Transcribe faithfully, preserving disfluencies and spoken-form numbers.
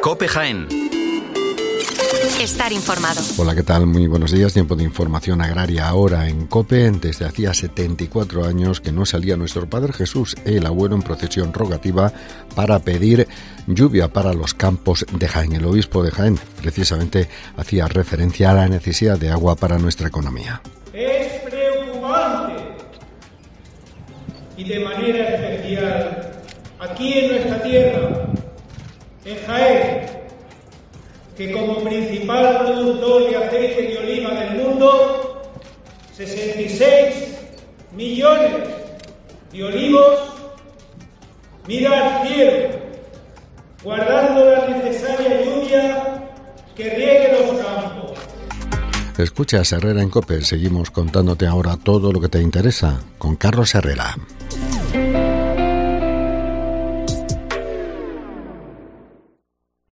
COPE Jaén. Estar informado. Hola, ¿qué tal? Muy buenos días. Tiempo de información agraria ahora en COPE. Desde hacía setenta y cuatro años que no salía nuestro Padre Jesús, el abuelo, en procesión rogativa para pedir lluvia para los campos de Jaén. El obispo de Jaén precisamente hacía referencia a la necesidad de agua para nuestra economía. Es preocupante y de manera especial aquí en nuestra tierra, en Jaén, que como principal productor de aceite de oliva del mundo, sesenta y seis millones de olivos mira al cielo, guardando la necesaria lluvia que riegue los campos. Escuchas Herrera en COPE. Seguimos contándote ahora todo lo que te interesa con Carlos Herrera.